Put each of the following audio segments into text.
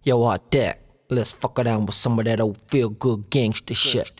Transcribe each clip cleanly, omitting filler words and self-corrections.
Yo, hot deck. Let's fuck around with some of that old feel-good gangster shit.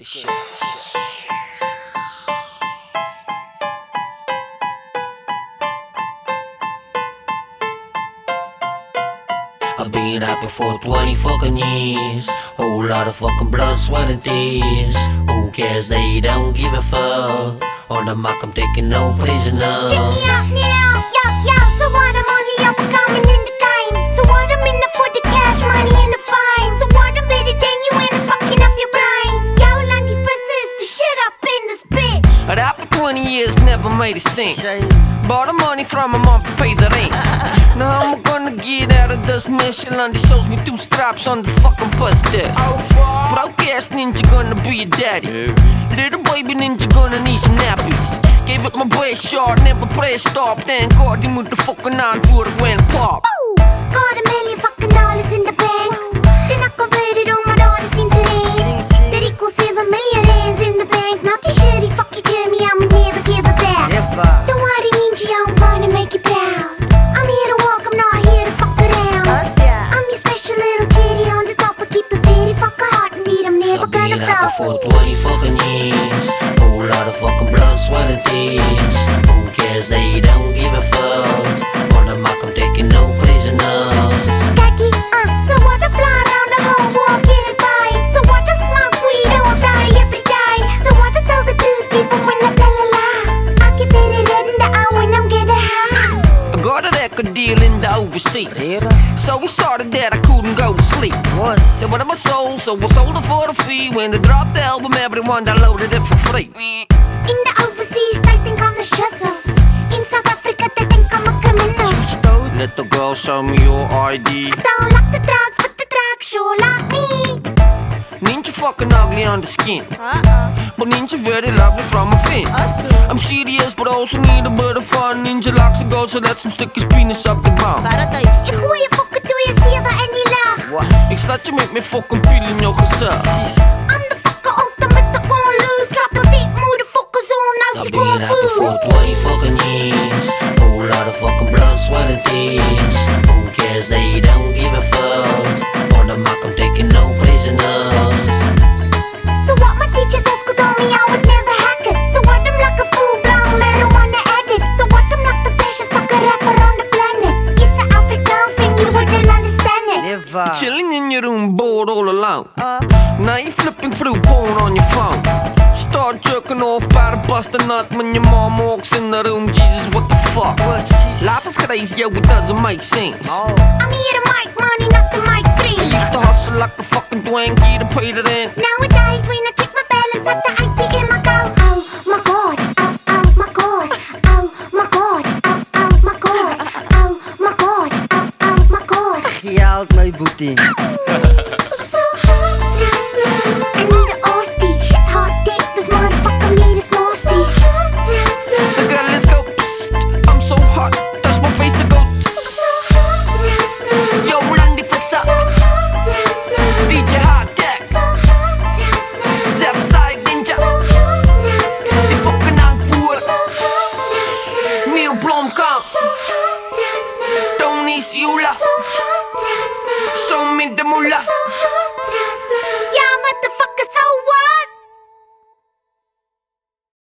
I've been happy for 20 fucking years. Whole lot of fucking blood, sweat and tears. Who cares, they don't give a fuck. On the mic I'm taking no prisoners. Check me out now, yo, so what, I'm only up and coming in the game. So what, I'm in it for the cash, money and the fine. So what, I'm better than you and it's fucking up your brain. Yo, Lundy versus the shit up in this bitch. I rap for 20 years, never made a cent. Borrow money from my mom to pay the rent. Now I'm gonna get out of this mission. Lundy shows me 2 straps on the fucking bus desk. Broke ass ninja gonna be a daddy. Little baby ninja gonna need some nappies. Gave it my best shot, never press stop. Thank God you moved the fucking on to it when pop. Got $1 million fucking dollars in the bank. Then I converted all my dollars into rands. That equals 7 million rands in the bank. Not too shitty, fuck you Jimmy, I'ma never give it back. Don't worry ninja, I'm gonna make you proud. I'm here to walk, I'm not here to fuck around. I'm your special little cherry on the top, I keep it very fucking hot. Indeed, I'm never gonna I've fall. been for 20 fucking years. Whole lot of fucking blood, sweat and tears. Who cares, they don't give a fuck. On the mic I'm taking no prisoners. Khaki, so what, I fly around the whole world getting by. So what, I smoke weed all day every day. So what, I tell the truth even when I tell a lie. I keep it in the eye when I'm getting high. I got a record deal in the overseas. So we started that I couldn't go to sleep. They wanted my soul, so I sold it for a fee. When they dropped the album, everyone downloaded it for free. In the overseas, they think I'm the shizzle. In South Africa, they think I'm a criminal. Little girl, show me your ID. I don't like the drugs, but the drugs sure like me. Ninja fucking ugly on the skin, but ninja very lovely from a fin. I'm serious, but also need a bit of fun. Ninja likes to go, so let some stick his penis up the bum. Ik gooi je fokken toe je zeven en die lach. Ik slaat je met mijn fucking piel in jouw gezicht. I'm the fucker ultimate, I can't lose. Got the beat, motherfuckers on, now she I've been gon' happy for fool. 20 fucking years. Whole lot of fucking blood, sweat and tears. Who cares, they don't give a fuck. On the mic I'm taking no prisoners. So what, my teacher says could on me, I would never hack it. So what, I'm like a full-blown marijuana addict. So what, I'm like the freshest fucking rapper on the planet. It's an African thing, you wouldn't understand it. Chilling in your room, bored all alone. Now you flipping through porn on your phone. Start jerking off by the bust a nut when your mom walks in the room. Jesus, what the fuck? Life is crazy, yo, it doesn't make sense. I'm here to make money, not to make I used to friends. hustle like a fucking Dwangy to pay the rent. Nowadays, when I check my balance at the ATM, I go, oh my god, oh my god, oh my god, oh my god, oh my god, oh my god. Geld my boetie. I'm so hot right now. I need an Aussie, shit hot dick, this motherfucker meat is nasty. Hot right now. The girl, let's go. Psst, I'm so hot. Touch my face